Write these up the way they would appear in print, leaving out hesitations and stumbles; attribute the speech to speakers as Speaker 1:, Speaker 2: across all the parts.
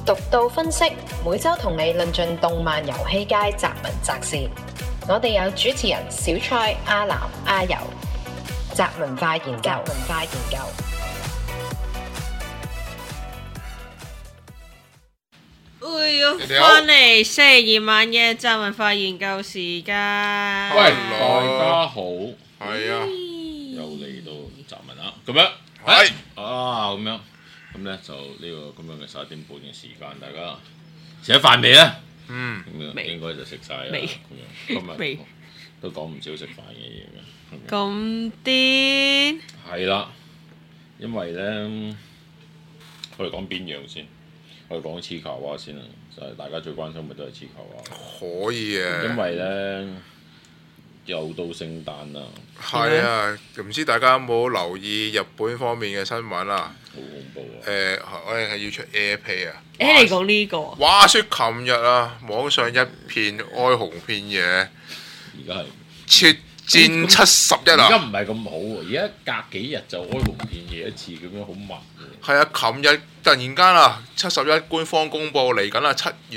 Speaker 1: 獨到分析，每週同你論盡動漫遊戲界雜文雜事。我哋有主持人小蔡、阿南、阿游，雜文化研究。
Speaker 2: 哎呀，翻嚟星期二晚嘅雜文化研究時間。
Speaker 3: 喂，大家好，
Speaker 4: 係啊，
Speaker 3: 又嚟到雜文啦，咁樣
Speaker 4: 係
Speaker 3: 咁樣，咁咧就呢個咁樣嘅11點半嘅時間，大家食咗飯未咧？咁樣應該就食晒啦。
Speaker 2: 未
Speaker 3: 咁樣今日
Speaker 2: 未
Speaker 3: 都講唔少食飯嘅嘢嘅。
Speaker 2: 咁癲？
Speaker 3: 係啦，因為咧，我哋講邊樣先？我哋講黐球蛙先啦，就係大家最關心咪都係黐球蛙。
Speaker 4: 可以嘅，
Speaker 3: 因為咧又到聖誕啦，
Speaker 4: 係啊，唔知大家有冇留意日本方面嘅新聞啊？
Speaker 3: 好恐怖啊！
Speaker 4: 我哋係要出 AirPay 啊！
Speaker 2: 你講呢個？
Speaker 4: 話說琴日啊，網上一片哀鴻遍野，
Speaker 3: 而家係
Speaker 4: 決戰71啊！
Speaker 3: 而家唔係咁好喎，而家隔幾日就哀鴻遍野一次咁樣，好密嘅。
Speaker 4: 係啊，琴日突然間啊，71官方公佈嚟緊啊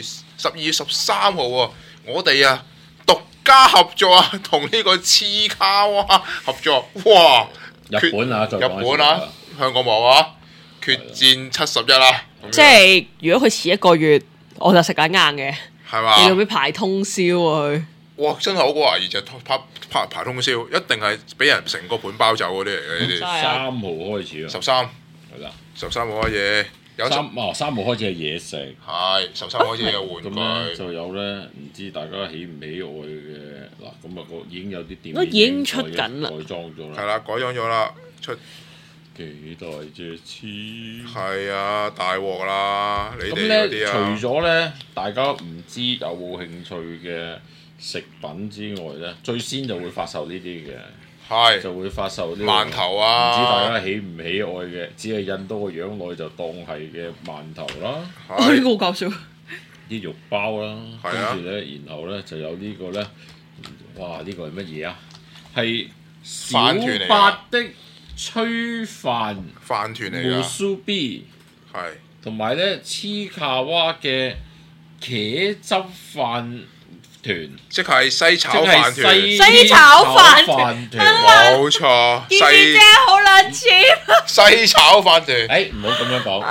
Speaker 4: 12月13號喎，我哋啊獨家合作啊，同呢個黐卡哇合作，哇！
Speaker 3: 日本啊，再
Speaker 4: 日
Speaker 3: 講一次
Speaker 4: 本啊，香港冇啊，決戰71啊！
Speaker 2: 即係如果佢遲一個月，我就食緊硬嘅。
Speaker 4: 係嘛？
Speaker 2: 你做咩排通宵啊佢？
Speaker 4: 哇！真係好過懷疑就排通宵，一定係俾人成個盤包走嗰啲嚟嘅呢啲。
Speaker 3: 3號開始啊，
Speaker 4: 13
Speaker 3: 係啦
Speaker 4: 號開嘢，有
Speaker 3: 3號開始係嘢食，
Speaker 4: 係13開始有玩
Speaker 3: 咁咧
Speaker 4: 具，
Speaker 3: 就有咧，唔知大家喜唔喜愛嘅嗱，咁啊已經有啲店
Speaker 2: 都已經出緊啦
Speaker 3: 改裝咗啦，
Speaker 4: 係啦，改裝咗啦，出
Speaker 3: 幾大隻黐。
Speaker 4: 係啊，大鑊啦！你
Speaker 3: 咁
Speaker 4: 哋嗰
Speaker 3: 咧，
Speaker 4: 啲啊，
Speaker 3: 除咗咧，大家唔知有冇興趣嘅食品之外咧，最先就會發售呢啲嘅，
Speaker 4: 係
Speaker 3: 就會發售呢個
Speaker 4: 饅頭
Speaker 3: 唔知
Speaker 4: 啊，
Speaker 3: 大家喜唔喜愛嘅，只係印多個樣落去就當係嘅饅頭啦，
Speaker 2: 呢
Speaker 4: 係
Speaker 2: 個好搞笑。
Speaker 3: 啲肉包啦，
Speaker 4: 係啊
Speaker 3: 跟住咧，然後咧就有呢個咧，哇！呢個係乜嘢啊？係小
Speaker 4: 飯團嚟㗎
Speaker 3: 八的炊飯
Speaker 4: 飯團嚟
Speaker 3: 無
Speaker 4: 㗎，
Speaker 3: 蘇 B。
Speaker 4: 係
Speaker 3: 同埋咧黐卡哇嘅茄汁飯團，
Speaker 4: 即係西炒
Speaker 3: 即係
Speaker 4: 飯團，
Speaker 2: 西炒飯
Speaker 3: 團。
Speaker 4: 冇錯，
Speaker 2: 件事真係好撚黐。
Speaker 4: 西炒飯團，
Speaker 3: 誒唔好咁樣講，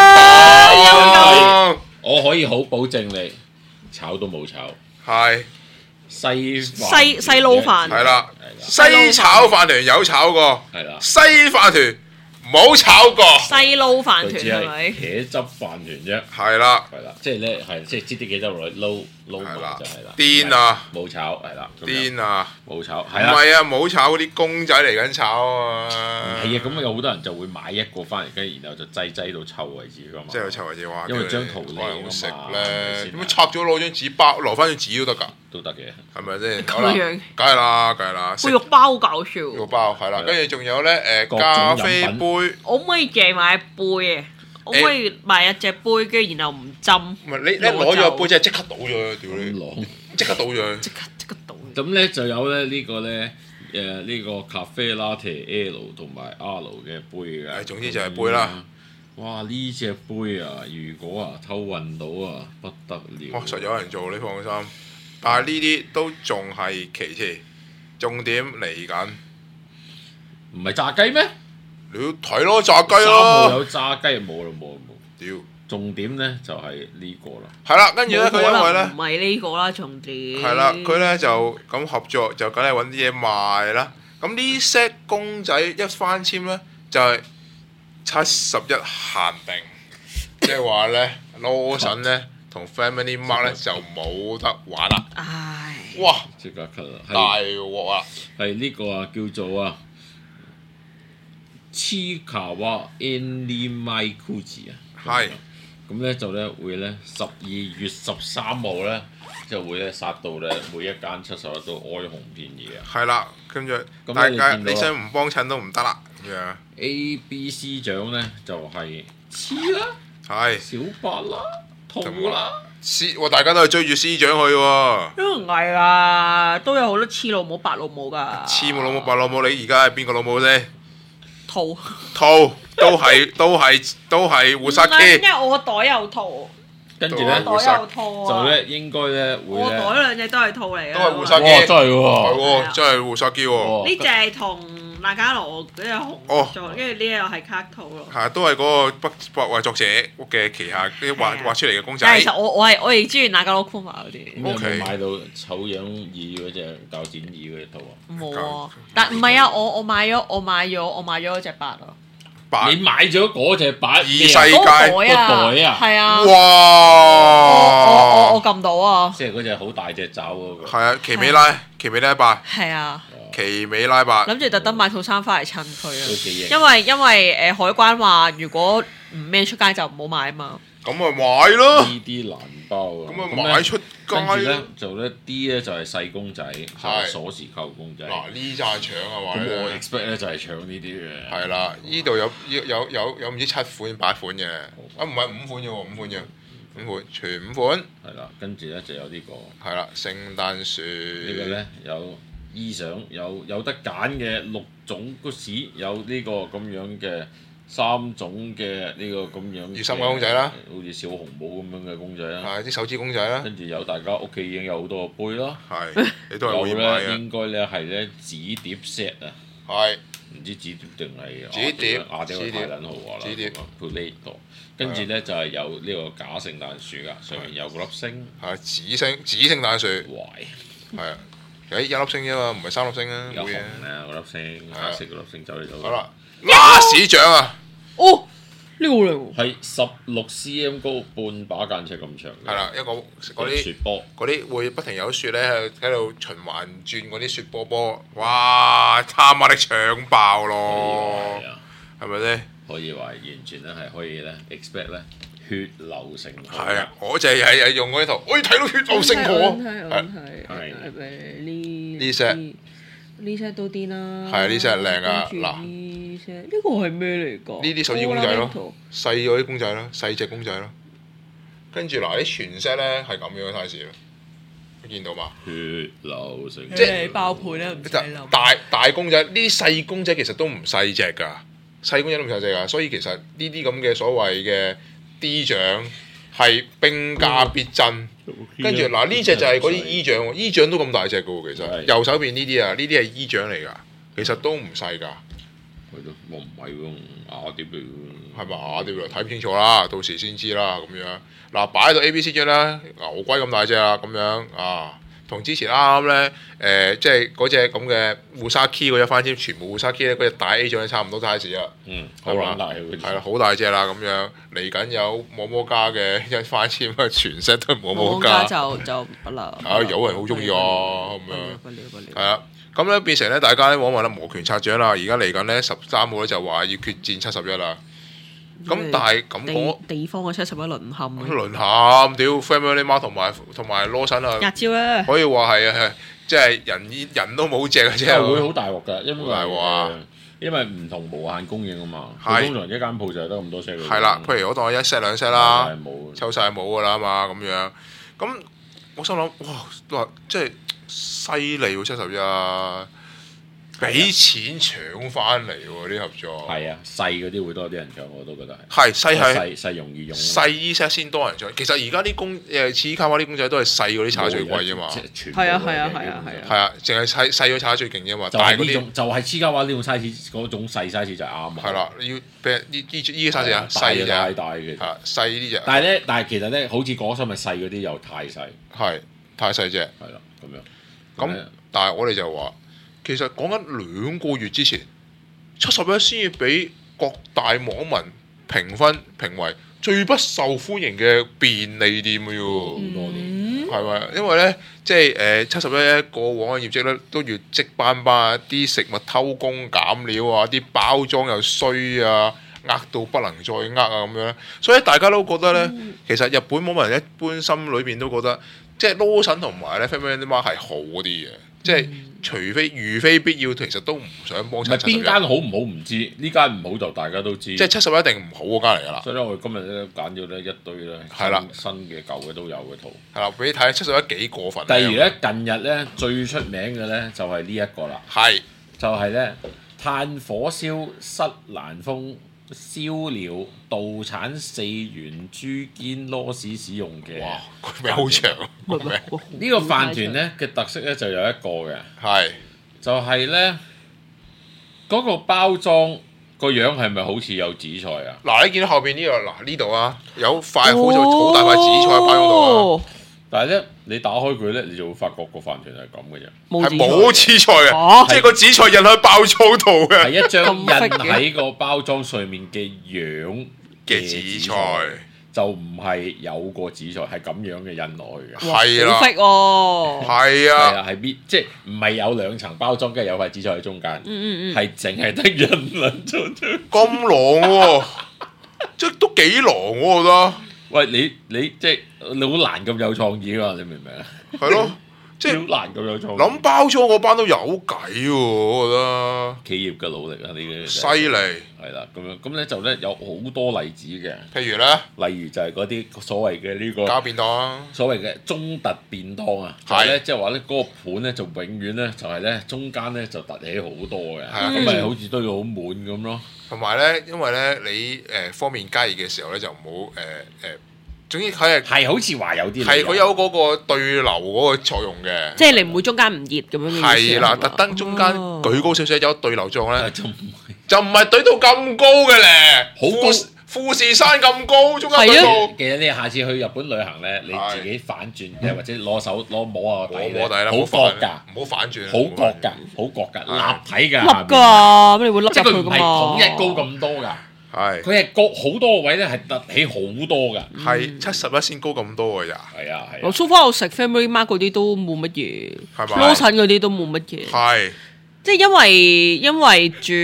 Speaker 4: 哦，
Speaker 3: 我可以好保證你炒都冇炒，
Speaker 4: 係
Speaker 3: 西
Speaker 2: 撈飯
Speaker 4: 係啦，
Speaker 3: 係啦
Speaker 4: 西炒飯團有炒過，
Speaker 3: 係啦，
Speaker 4: 西飯團冇炒過，
Speaker 2: 西撈飯團
Speaker 3: 佢只係
Speaker 2: 係咪？
Speaker 3: 茄汁飯團啫，
Speaker 4: 係啦，
Speaker 3: 係啦，即係咧係即係擠啲茄汁落去撈埋
Speaker 4: 係啦
Speaker 3: 就係啦，
Speaker 4: 癲啊，
Speaker 3: 冇炒係啦，咁樣
Speaker 4: 癲啊！
Speaker 3: 冇炒
Speaker 4: 唔
Speaker 3: 係啦。
Speaker 4: 係啊，冇炒嗰啲公仔嚟緊炒啊嘛，
Speaker 3: 係啊，咁有好多人就會買一個翻嚟，跟住然後就擠到臭為止噶嘛。
Speaker 4: 即係湊為止話，
Speaker 3: 因為張圖靚
Speaker 4: 可能好食
Speaker 3: 啊嘛
Speaker 4: 咧，
Speaker 3: 係咪先
Speaker 4: 咁拆咗攞張紙包，留翻張紙都得㗎，
Speaker 3: 都得嘅。
Speaker 4: 係咪先？
Speaker 2: 咁
Speaker 4: 好啦
Speaker 2: 樣
Speaker 4: 梗係啦，梗係啦，
Speaker 2: 個肉包好搞笑。
Speaker 4: 肉包係啦，
Speaker 3: 係啦
Speaker 4: 跟住仲有咧
Speaker 3: 各種
Speaker 4: 咖啡
Speaker 3: 飲品
Speaker 4: 杯，
Speaker 2: 我可唔可以淨係買杯啊？我可唔可以買一隻杯，跟住然後唔斟，
Speaker 4: 唔係你攞咗個杯即係即刻倒咗佢，屌你！
Speaker 3: 狼
Speaker 4: 即刻倒咗佢，
Speaker 2: 即刻倒。
Speaker 3: 咁咧就有咧呢個咧呢個咖啡 latte L 同埋 R 嘅杯嘅。
Speaker 4: 總之就係杯啦。
Speaker 3: 哇！呢隻杯啊，如果啊偷運到啊，不得了。
Speaker 4: 實有人做，你放心。但係呢啲都仲係其次，重點嚟緊。
Speaker 3: 唔係炸雞咩？
Speaker 4: 你要睇咯，炸雞
Speaker 3: 3號
Speaker 4: 咯，
Speaker 3: 有炸雞冇啦冇。
Speaker 4: 屌！
Speaker 3: 重點咧就係呢個啦。
Speaker 4: 係啦，跟住咧佢因為咧
Speaker 2: 唔係呢個啦，重點。
Speaker 4: 係啦，佢咧就咁合作，就梗係揾啲嘢賣啦。咁呢 set 公仔一翻簽咧，就係71限定，即係話咧羅神咧同 Family Mart 咧就冇得玩啦。
Speaker 2: 唉，
Speaker 4: 哇！
Speaker 3: 即刻 cut 啦。
Speaker 4: 大鑊啊！
Speaker 3: 係呢個啊，叫做啊黐卡哇 Animai Kuji 啊。
Speaker 4: 係。
Speaker 3: 咁咧就咧會咧12月13號咧就會咧殺到咧每一間71都哀鴻遍野啊！
Speaker 4: 係啦，跟住
Speaker 3: 咁
Speaker 4: 大家
Speaker 3: 你見到啊
Speaker 4: 你想唔幫襯都唔得啦，咁樣
Speaker 3: A、B、C 獎咧就係黐啦、
Speaker 4: 係
Speaker 3: 小白啦、兔啦，
Speaker 4: 大家都係追住師長去喎。
Speaker 2: 都唔係啊，都有好多黐老母、白老母㗎。
Speaker 4: 黐冇老母白老母，你而家係邊個老母先？
Speaker 2: 兔。
Speaker 4: 兔都係活塞
Speaker 2: 唔係，因
Speaker 4: 機，
Speaker 2: 為我袋有兔。
Speaker 3: 跟住咧
Speaker 2: 我袋有套
Speaker 3: 就
Speaker 2: 啊，
Speaker 3: 咧應該咧會
Speaker 2: 我袋
Speaker 3: 咧，
Speaker 2: 兩隻都係套嚟嘅，
Speaker 4: 都係胡沙基
Speaker 3: 哇真係
Speaker 4: 係
Speaker 3: 喎，
Speaker 4: 喎，真係胡沙基喎，
Speaker 3: 哦
Speaker 2: 呢隻係同那加羅嗰隻紅做，跟住呢個又係卡套咯。
Speaker 4: 係都係嗰個北畫作者嘅旗下啲畫出嚟嘅公仔。
Speaker 2: 但係其實我係中意那加羅庫瑪嗰啲。
Speaker 3: 咁有
Speaker 4: OK
Speaker 3: 冇買到醜樣二嗰隻鉸剪二嗰隻套啊？
Speaker 2: 冇啊，但唔係啊，我買咗嗰隻八咯，
Speaker 4: 白
Speaker 3: 你買咗嗰隻白
Speaker 4: 異世
Speaker 2: 嗰個
Speaker 4: 界
Speaker 2: 袋啊，
Speaker 3: 個袋啊
Speaker 2: 係啊，
Speaker 4: 哇！
Speaker 2: 我撳到啊，
Speaker 3: 即係嗰隻好大隻爪嗰個。
Speaker 4: 係啊，奇美拉八，
Speaker 2: 係啊，
Speaker 4: 奇美拉八，
Speaker 2: 諗住特登買套衫翻嚟襯佢啊，
Speaker 3: 都幾型。
Speaker 2: 因為海關話如果唔孭出街就唔好買啊嘛。
Speaker 4: 咁咪買咯，
Speaker 3: 呢啲難包啊！
Speaker 4: 咁咪買出街
Speaker 3: 跟住咧
Speaker 4: 咯。
Speaker 3: 就咧 D 咧就係細公仔，就係鎖匙扣公仔。
Speaker 4: 嗱呢扎搶啊嘛，
Speaker 3: 咁我 expect 咧就係搶呢啲嘅。
Speaker 4: 係啦，呢度有唔知7款8款嘅，啊唔係5款嘅喎，5款嘅，5款全5款。
Speaker 3: 係啦，跟住咧就有呢個。
Speaker 4: 係啦，聖誕樹
Speaker 3: 呢個咧有衣裳，有得揀嘅6種嗰時，有呢個咁樣嘅3種嘅呢個咁樣嘅。
Speaker 4: 熱心嘅公仔啦，
Speaker 3: 好似小紅帽咁樣嘅公仔啦。
Speaker 4: 係啲手指公仔啦，
Speaker 3: 跟住有大家屋企已經有好多個杯啦。
Speaker 4: 係你都係
Speaker 3: 有
Speaker 4: 會買嘅，
Speaker 3: 咧應該咧係咧紙碟 set 啊。
Speaker 4: 係
Speaker 3: 唔知紙碟定係
Speaker 4: 紙碟
Speaker 3: 亞洲
Speaker 4: 紙碟
Speaker 3: 太撚豪華啦，
Speaker 4: 紙碟
Speaker 3: ，Play-Doh，跟住咧就係有呢個假聖誕樹噶，上面有個粒星，
Speaker 4: 係紫聖誕樹，
Speaker 3: 壞，
Speaker 4: 係啊，誒一粒星啫嘛，唔係3粒星啊，
Speaker 3: 有紅
Speaker 4: 冇嘢。
Speaker 3: 啊嗰粒星，黑色嗰粒星走嚟走去。
Speaker 4: 好啦，拉屎獎啊，
Speaker 2: 哦，呢個嚟喎，
Speaker 3: 係16 cm 高，半把間尺咁長嘅。
Speaker 4: 係啦，一個嗰啲
Speaker 3: 雪波，
Speaker 4: 嗰啲會不停有雪咧喺度循環轉嗰啲雪波波，哇！他媽的搶爆咯
Speaker 3: 係，啊，
Speaker 4: 係咪咧？
Speaker 3: 可以話完全咧係可以咧 expect 咧血流成河。
Speaker 4: 係啊，我就係用嗰啲圖，我睇到血流成河，呢 set
Speaker 2: 呢 set 都癲啦，
Speaker 4: 係啊呢 set 靚啊嗱
Speaker 2: 呢 set 呢個係咩嚟㗎？
Speaker 4: 呢啲手指公仔咯，細嗰啲公仔咯，細隻公仔咯。跟住嗱啲全 set 咧係咁樣嘅 size 咯，你見到嘛？
Speaker 3: 血流成河，
Speaker 2: 即係爆倍咧，唔使諗。
Speaker 4: 大公仔，呢啲細公仔其實都唔細隻㗎，細公仔都唔細隻㗎，所以其實呢啲咁嘅所謂嘅 D 獎係兵家必爭。跟住嗱呢只就係嗰啲衣獎喎，衣獎都咁大隻㗎喎，其實
Speaker 3: 係
Speaker 4: 右手邊呢啲啊，呢啲係衣獎嚟㗎，其實都唔細㗎，
Speaker 3: 係咯，我唔係喎，雅碟嚟喎。
Speaker 4: 係咪啊？你睇唔清楚啦，到時先知啦咁樣。嗱擺喺度 A B C 獎啦，牛龜咁大隻啦，咁樣啊，同之前啱啱咧即係嗰隻咁嘅烏沙 key 嗰隻翻簽，全部烏沙 key 咧嗰隻大 A 獎咧差唔多 size 啦。
Speaker 3: 好撚大
Speaker 4: 係啦，好大隻啦咁樣，嚟緊有摸摸家嘅一翻簽啊，全 set 都係摸摸家。
Speaker 2: 就不啦。
Speaker 4: 啊，有人好中意啊咁樣。
Speaker 2: 不了不了。
Speaker 4: 係啊，咁咧變成咧，大家咧往往咧摩拳擦掌啦。而家嚟緊咧13號咧就話要決戰71啦。咁但係咁講，
Speaker 2: 地方嘅71淪陷啊，
Speaker 4: 淪陷屌 Family Mart 同埋羅森啊，
Speaker 2: 日招咧。
Speaker 4: 可以話係即係人都冇隻嘅啫。
Speaker 3: 會好大鑊㗎，因為
Speaker 4: 好大鑊啊
Speaker 3: 因為唔同無限供應啊嘛。
Speaker 4: 係
Speaker 3: 佢通常一間鋪就係得咁多 set 嘅。
Speaker 4: 係啦，譬如我當1 set 2 set 啦，
Speaker 3: 係冇
Speaker 4: 抽晒冇㗎啦嘛咁樣。咁我心諗哇，即係犀利喎71，俾錢搶翻嚟喎啲合作。
Speaker 3: 係啊，細嗰啲會多啲人搶，我都覺得係。細容易用。
Speaker 4: 細依 set 先多人搶，其實而家啲似卡哇啲公仔都係細嗰啲炒最貴啫嘛。
Speaker 2: 係啊，
Speaker 4: 係啊，淨係細嗰炒最勁啫嘛。
Speaker 3: 就係呢種，就係黐膠畫呢種 size 嗰種細 size 就係啱。
Speaker 4: 係啦，要俾呢 size 啊，細嘅
Speaker 3: 太大嘅。
Speaker 4: 係細呢隻。
Speaker 3: 但係其實咧，好似果心咪細嗰啲又太細。
Speaker 4: 係太細隻。
Speaker 3: 係啦，咁樣。
Speaker 4: 咁但係我哋就話，其實講緊2個月之前，71先至俾各大網民評為最不受歡迎嘅便利店嘅喎。
Speaker 3: 好多年。
Speaker 4: 係咪？因為咧，即係71過往嘅業績咧，都越積班班，啲食物偷工減料啊，啲包裝又衰啊，呃到不能再呃啊咁樣。所以大家都覺得咧，其實日本網民一般心裏邊都覺得，即係羅森同埋咧 Family Mart 係好啲嘅。即係如非必要，其實都唔想幫襯71。
Speaker 3: 邊間好唔好唔知，呢間唔好就大家都知。
Speaker 4: 即係71一定唔好嗰間嚟㗎啦。
Speaker 3: 所以咧，我哋今日咧揀咗咧一堆咧，
Speaker 4: 係啦，
Speaker 3: 新嘅舊嘅都有嘅圖。
Speaker 4: 係啦，俾你睇71幾過分。
Speaker 3: 例如咧，近日咧最出名嘅咧就係呢一個啦。
Speaker 4: 係。
Speaker 3: 就係咧炭火燒室蘭風燒料道產4元豬肩螺絲使用嘅。
Speaker 4: 哇，個名好長。
Speaker 3: 呢個飯團咧嘅特色咧就有一個嘅，
Speaker 4: 係
Speaker 3: 就係咧嗰個包裝個樣係咪好似有紫菜啊？
Speaker 4: 嗱，你見到後邊呢個嗱呢度啊，有塊好大塊紫菜擺喺度啊。
Speaker 3: 但係咧，你打開佢咧，你就會發覺個飯團係咁嘅啫，
Speaker 4: 係冇紫菜嘅，即係個紫菜印喺包裝度嘅，
Speaker 3: 係一張印喺個包裝上面嘅樣嘅紫菜，就唔係有個紫菜係咁樣嘅印落去嘅。
Speaker 4: 係啦，
Speaker 3: 係啊，係搣，即係唔係有2層包裝，跟住有塊紫菜喺中間，係淨係得印兩張張。
Speaker 4: 咁狼喎，即係都幾狼喎，我覺得。
Speaker 3: 喂，你即係你好難咁有創意㗎，你明唔明啊？
Speaker 4: 係咯，即係
Speaker 3: 好難咁有創意。
Speaker 4: 諗包裝嗰班都有計喎，我覺得。
Speaker 3: 企業嘅努力啊，呢啲
Speaker 4: 犀利。
Speaker 3: 係啦，咁樣咁咧就咧有好多例子嘅。
Speaker 4: 譬如咧，
Speaker 3: 例如就係嗰啲所謂嘅呢個
Speaker 4: 膠便當，
Speaker 3: 所謂嘅中突便當啊，就係咧即係話咧嗰個盤咧就永遠咧就係咧中間咧就凸起好多嘅，咁咪好似都要好滿咁咯。
Speaker 4: 同埋咧，因為咧你方便加熱嘅時候咧就唔好總之佢
Speaker 3: 係好似話有啲
Speaker 4: 係佢有嗰個對流嗰個作用嘅，
Speaker 2: 即係你唔會中間唔熱咁樣嘅意思。
Speaker 4: 係啦，特登中間舉高少少有對流作用咧，就唔係懟到咁高嘅咧，
Speaker 3: 好高
Speaker 4: 富士山咁高，中間懟到。
Speaker 3: 其實你下次去日本旅行咧，你自己反轉或者攞手攞摸下底咧，好角㗎，
Speaker 4: 唔好反轉，
Speaker 3: 好角㗎，好角㗎，立體㗎，
Speaker 2: 凹㗎，咁你會凹入去㗎嘛？
Speaker 3: 即係佢唔係統一高咁多㗎。
Speaker 4: 係，
Speaker 3: 佢係高好多個位咧，係凸起好多㗎。
Speaker 4: 係71先高咁多㗎咋。
Speaker 3: 係啊係。
Speaker 2: 我 so far 我食 Family Mart 嗰啲都冇乜嘢，
Speaker 4: 係咪？
Speaker 2: 羅襯嗰啲都冇乜嘢。
Speaker 4: 係。
Speaker 2: 即係因為住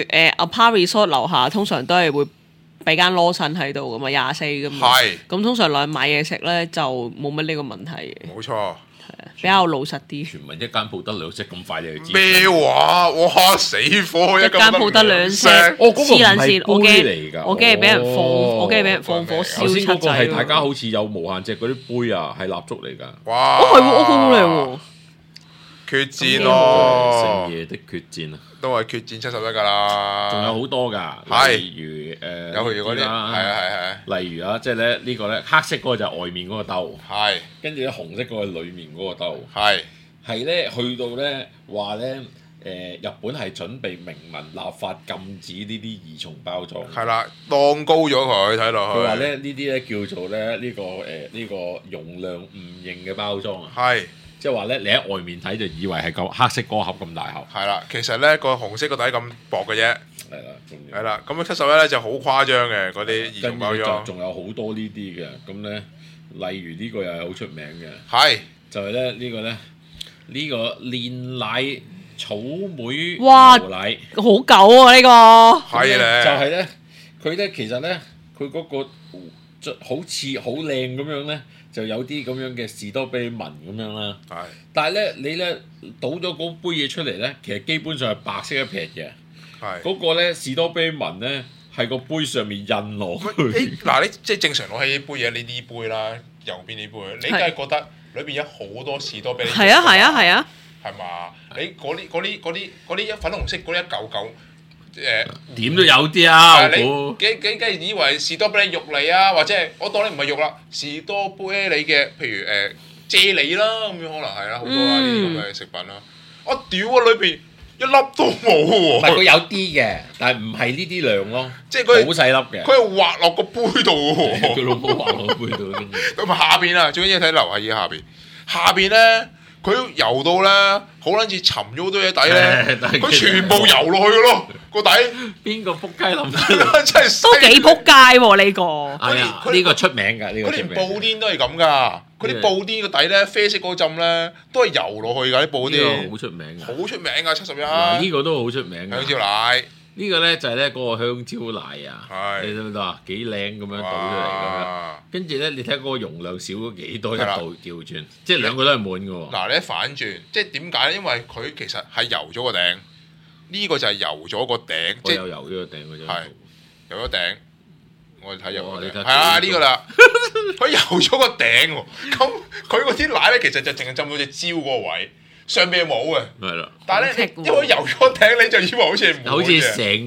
Speaker 2: Apart Resort 樓下，通常都係會俾間羅襯喺度㗎嘛，24㗎嘛。
Speaker 4: 係。咁
Speaker 2: 通常落去買嘢食咧，就冇乜呢個問題嘅。
Speaker 4: 冇錯。
Speaker 2: 比較老實啲。
Speaker 3: 傳聞一間鋪得2式咁快，你就知
Speaker 4: 咩話？哇！死火！
Speaker 2: 一間鋪得2式，
Speaker 3: 哦，嗰個唔係
Speaker 2: 杯
Speaker 3: 嚟㗎，
Speaker 2: 我驚係俾人放火燒出
Speaker 3: 嗰個
Speaker 2: 仔。
Speaker 3: 係大家好似有無限隻嗰啲杯啊，係蠟燭嚟㗎。
Speaker 4: 哇！
Speaker 2: 係喎，好靚喎。
Speaker 4: 決戰咯！
Speaker 3: 聖夜的決戰啊！
Speaker 4: 都係決戰71㗎啦。
Speaker 3: 仲有好多㗎，例如
Speaker 4: 有嗰啲，係。
Speaker 3: 例如啊，即係咧呢個咧黑色嗰個就係外面嗰個兜，
Speaker 4: 係。
Speaker 3: 跟住咧紅色嗰個係裡面嗰個兜，
Speaker 4: 係。
Speaker 3: 係咧去到咧話咧日本係準備明文立法禁止呢啲二重包裝。
Speaker 4: 係啦，當高咗佢睇落去。
Speaker 3: 佢話咧呢啲咧叫做咧呢個容量唔認嘅包裝啊。
Speaker 4: 係。即
Speaker 3: 係話咧，你喺外面睇就以為係個黑色嗰盒咁大盒。
Speaker 4: 係啦，其實咧個紅色個底咁薄嘅啫。
Speaker 3: 係啦，
Speaker 4: 係啦，咁71咧就好誇張嘅嗰啲二重包裝。
Speaker 3: 仲有好多呢啲嘅，咁咧例如呢個又係好出名嘅。
Speaker 4: 係。就係
Speaker 3: 咧呢個咧呢個煉奶草莓牛奶。
Speaker 2: 好舊啊呢個。
Speaker 4: 係咧。
Speaker 3: 就係咧，佢咧其實咧佢嗰個好似好靚咁樣咧。就有啲咁樣嘅士多啤梨紋咁樣啦，但係咧你咧倒咗嗰杯嘢出嚟咧，其實基本上係白色一撇嘅，嗰個咧士多啤梨紋咧係個杯上面印落去。
Speaker 4: 嗱你即係正常攞起杯嘢，呢啲杯啦，右邊呢杯，你梗係覺得裏邊有好多士多啤梨。
Speaker 2: 係啊，
Speaker 4: 係嘛？你嗰啲粉紅色嗰啲一嚿嚿。
Speaker 3: 點都有啲啊！
Speaker 4: 你梗係以為士多啤梨肉嚟啊，或者係我當你唔係肉啦，士多啤梨嘅，譬如啫喱啦，咁樣可能係啦，好多啦呢啲咁嘅食品啦。我屌啊！裏邊一粒都冇喎。
Speaker 3: 唔係佢有啲嘅，但係唔係呢啲量咯。
Speaker 4: 即係佢
Speaker 3: 好細粒嘅。
Speaker 4: 佢係滑落個杯度喎。
Speaker 3: 佢老母滑落個杯度，跟住。
Speaker 4: 咁下邊啊，最緊要睇樓下下邊。下邊咧，佢游到咧，好撚似沉咗好多嘢底咧，佢全部游落去嘅咯。個底
Speaker 3: 邊個撲街諗？
Speaker 4: 真係
Speaker 2: 都幾撲街喎呢個。
Speaker 3: 係啊，呢個出名㗎，呢個出名。
Speaker 4: 佢連布甸都係咁㗎，佢啲布甸個底咧啡色嗰浸咧都係游落去㗎啲布甸。
Speaker 3: 好出名㗎。
Speaker 4: 好出名㗎71。
Speaker 3: 呢個都好出名㗎。
Speaker 4: 香蕉奶。
Speaker 3: 呢個咧就係咧嗰個香蕉奶啊，你睇唔睇到啊？幾靚咁樣倒出嚟咁樣，跟住咧你睇嗰個容量少咗幾多，一倒調轉，即係兩個都係滿嘅喎。
Speaker 4: 嗱，你一反轉，即係點解咧？因為佢其實係油咗個頂，呢個就係油咗個頂，即係
Speaker 3: 有油咗個頂嗰張。
Speaker 4: 係油咗頂，我哋睇油個頂，
Speaker 3: 係
Speaker 4: 啊呢個啦，佢油咗個頂喎，咁佢嗰啲奶咧其實就淨係浸到隻蕉嗰個位。上邊冇嘅，
Speaker 3: 係啦。
Speaker 4: 但係咧，因為油咗頂，你就以為好似係冇嘅。
Speaker 3: 好似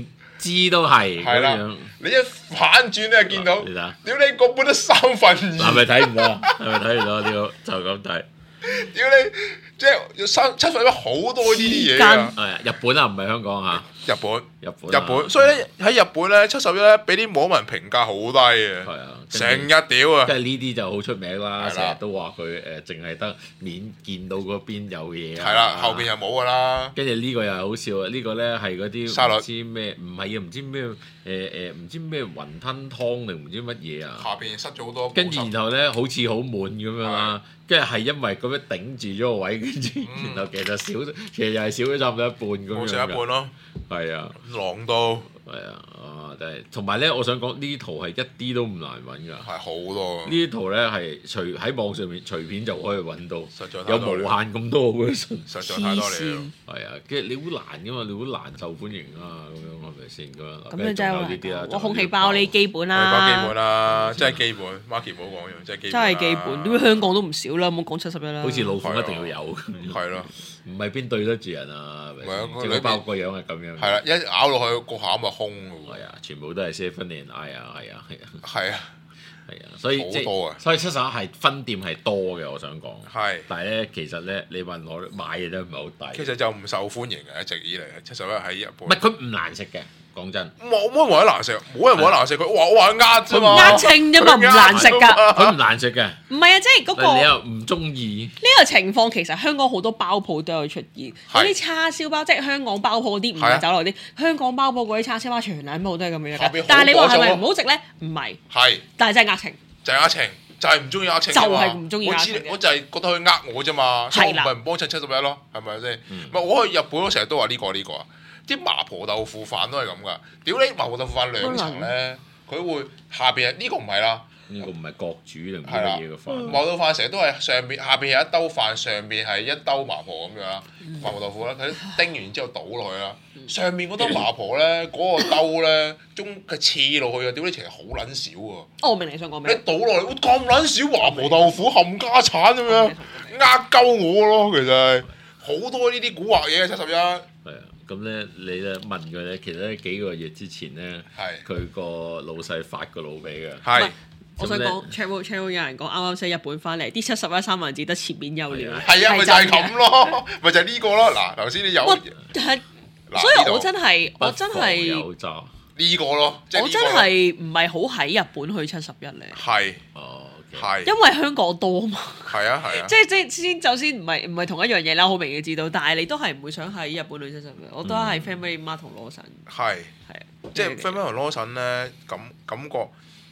Speaker 3: 知都係
Speaker 4: 係啦
Speaker 3: 咁樣。
Speaker 4: 你一反轉咧見到，
Speaker 3: 你睇下
Speaker 4: 屌你個本得3分2，
Speaker 3: 係咪睇唔到啊？係咪睇唔到？呢個就咁睇。
Speaker 4: 屌你，即係7分一好多呢啲嘢啊！
Speaker 3: 係日本啊，唔係香港嚇。
Speaker 4: 日本，
Speaker 3: 日本，
Speaker 4: 所以咧喺日本咧71咧俾啲網民評價好低嘅，
Speaker 3: 係啊，
Speaker 4: 成日屌啊！
Speaker 3: 即係呢啲就好出名啦，
Speaker 4: 係啦
Speaker 3: 成日都話佢淨係得面見到嗰邊有嘢啊。
Speaker 4: 係啦，後邊又冇噶啦。
Speaker 3: 跟住呢個又係好笑啊！呢個咧係嗰啲
Speaker 4: 沙律
Speaker 3: 唔知咩，唔係啊，唔知咩唔知咩雲吞湯定唔知乜嘢啊。
Speaker 4: 下邊塞咗好多。
Speaker 3: 跟住然後咧好似好滿咁樣啦，跟住係因為咁樣頂住咗個位，跟住然後其實又係少咗差唔多一半咁樣㗎。
Speaker 4: 冇成一半咯。
Speaker 3: 係啊，
Speaker 4: 狼到。
Speaker 3: 係啊，真係同埋咧，我想講呢啲圖係一啲都唔難揾㗎。
Speaker 4: 係好多。
Speaker 3: 呢啲圖咧係喺網上面隨便就可以揾到，
Speaker 4: 實在
Speaker 3: 有無限咁多個 version。
Speaker 4: 實在太多嚟啦。
Speaker 3: 係啊，跟住你好難㗎嘛，你好難受歡迎啊，咁樣係咪先咁樣？
Speaker 2: 咁你真係
Speaker 3: 呢啲啦，
Speaker 2: 我空氣包呢基本
Speaker 4: 空氣包基本
Speaker 2: 啦，
Speaker 4: 啦，真係基本。Marky 唔好講樣，真係基本。
Speaker 2: 真係基本。點解香港都唔少啦？唔好講71啦。
Speaker 3: 好似老虎一定要有咁樣。
Speaker 4: 係咯。
Speaker 3: 唔係邊對得住人啊？
Speaker 4: 唔係啊
Speaker 3: 即係個包個樣係咁樣。
Speaker 4: 係啦，一咬落去個餡咪空㗎喎。
Speaker 3: 係啊，全部都係 7 and I 啊，係啊，係啊。
Speaker 4: 係啊。
Speaker 3: 係啊，所以
Speaker 4: 好多啊
Speaker 3: 所以71係分店係多嘅，我想講。
Speaker 4: 係。
Speaker 3: 但係咧，其實咧，你問我買嘢都唔係好抵。
Speaker 4: 其實就唔受歡迎嘅，一直以嚟71喺日本。
Speaker 3: 唔係佢唔難食嘅，講真。
Speaker 4: 冇人話得難食，冇人話得難食。佢話我話呃啫嘛。
Speaker 2: 呃稱啫嘛，唔難食㗎。
Speaker 3: 佢唔難食嘅。
Speaker 2: 唔係啊，即係嗰個。
Speaker 3: 你又唔中意？
Speaker 2: 呢個情況其實香港好多包鋪都有出現，嗰啲叉燒包即係香港包鋪嗰啲，唔係酒樓啲。香港包鋪嗰啲叉燒包全兩鋪都係咁樣嘅。但係你話係咪唔好食咧？唔係。
Speaker 4: 係。
Speaker 2: 但係真係呃情。
Speaker 4: 就係呃情，就係唔中意呃情。
Speaker 2: 就係唔中意呃情。
Speaker 4: 我就係覺得佢呃我啫嘛，所以我唔係唔幫襯71咯，係咪先？唔係我去日本，我成日都話呢個啊，啲麻婆豆腐飯都係咁噶。屌你麻婆豆腐飯2層咧，佢會下邊呢個唔係啦。
Speaker 3: 呢個唔係國主定乜嘢嘅飯？
Speaker 4: 麻婆豆腐飯成日都係下邊係一兜飯，上邊係一兜麻婆咁樣啦。麻婆豆腐咧，佢叮完之後倒落去啦。上面嗰兜麻婆咧，嗰個兜咧，中嘅刺落去啊！屌你，其實好撚少啊！
Speaker 2: 我明你想講咩？
Speaker 4: 你倒落嚟，咁撚少麻婆豆腐冚家產咁樣，呃鳩我咯，其實係好多呢啲蠱惑嘢嘅71。
Speaker 3: 係啊，咁咧你咧問佢咧，其實咧幾個月之前咧，佢個老細發個腦俾嘅。
Speaker 4: 係。
Speaker 2: 我想講 channel 有人講啱啱先日本翻嚟，啲71三文治得前面有料。
Speaker 4: 係啊，咪就係咁咯，咪就係呢個咯。嗱，頭先你有。
Speaker 2: 所以我真係
Speaker 4: 呢個咯，
Speaker 2: 我真係唔係好喺日本去71咧。
Speaker 4: 係。
Speaker 2: 係。因為香港多嘛。
Speaker 4: 係啊係啊。
Speaker 2: 即係首先唔係同一樣嘢啦，好明顯知道，但係你都係唔會想喺日本去71。我都係 Family Mart 同羅神。
Speaker 4: 係。即係 Family Mart 同羅神咧，感覺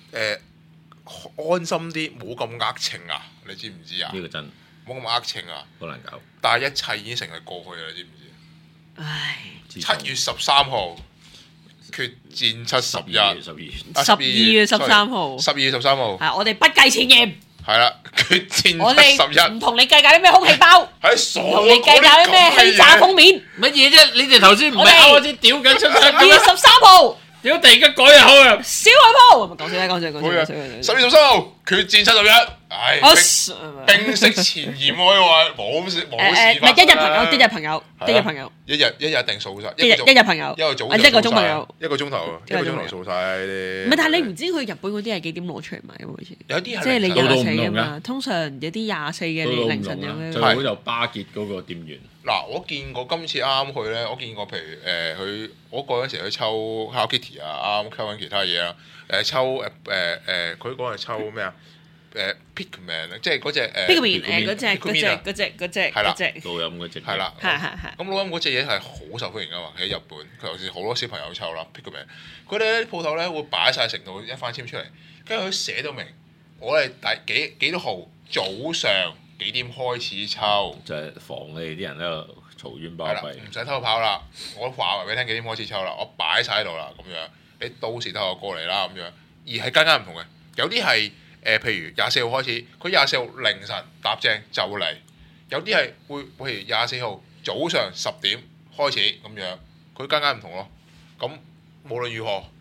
Speaker 4: 安心啲，冇咁呃情啊！你知唔知啊？
Speaker 3: 呢個真
Speaker 4: 冇咁呃情啊！
Speaker 3: 好難搞。
Speaker 4: 但係一切已經成為過去啦，你知唔知？
Speaker 2: 唉
Speaker 4: ！7月13號決戰71。
Speaker 2: 12月13號。
Speaker 4: 12月13號。
Speaker 2: 係我哋不計前嫌。
Speaker 4: 係啦，決戰
Speaker 2: 我哋
Speaker 4: 71。
Speaker 2: 唔同你計較啲咩空氣包。
Speaker 4: 係傻。
Speaker 2: 同你計較啲咩欺詐封面。
Speaker 3: 乜嘢啫？你哋頭先唔係啱先屌緊
Speaker 2: 12月13號。
Speaker 3: 屌！突然間改又好啊！
Speaker 2: 小海鋪，講笑啦，講笑。10
Speaker 4: 月13號決戰71，唉，冰釋前嫌可以話冇事。
Speaker 2: 唔係一日朋友，一日朋友，
Speaker 4: 一日一定掃晒，
Speaker 2: 一日朋友，
Speaker 4: 一個鐘，
Speaker 2: 一個鐘朋友，
Speaker 4: 一個鐘頭掃晒啲。
Speaker 2: 唔係，但係你唔知佢日本嗰啲係幾點攞出嚟賣好似
Speaker 4: 有啲
Speaker 2: 即係你24啊嘛，通常有啲24嘅凌晨咁樣。
Speaker 3: 最好就巴結嗰個店員。
Speaker 4: 嗱，我見過今次啱去咧，我見過譬如佢我嗰陣時去抽 Hello Kitty 啊，啱抽緊其他嘢啦，抽佢嗰個係抽咩啊？Pikmin 即係嗰隻
Speaker 2: Pikmin 嗰隻係啦，
Speaker 3: 老飲嗰隻
Speaker 4: 係啦，
Speaker 2: 係。
Speaker 4: 咁老飲嗰隻嘢係好受歡迎噶嘛，喺日本佢尤其是好多小朋友抽啦 Pikmin，佢哋咧鋪頭咧會擺晒成套一番簽出嚟，跟住佢寫到明我哋幾多號早上幾點開始抽，
Speaker 3: 就係防你哋啲人喺度嘈冤巴閉，
Speaker 4: 唔使偷跑啦。我話埋俾你聽幾點開始抽啦，我擺晒喺度啦，咁樣你到時偷我過嚟啦，咁樣。而係間間唔同嘅，有啲係譬如24號開始，佢24號凌晨搭正就嚟；有啲係會譬如24號早上10點開始咁樣，佢間間唔同咯。咁無論如何，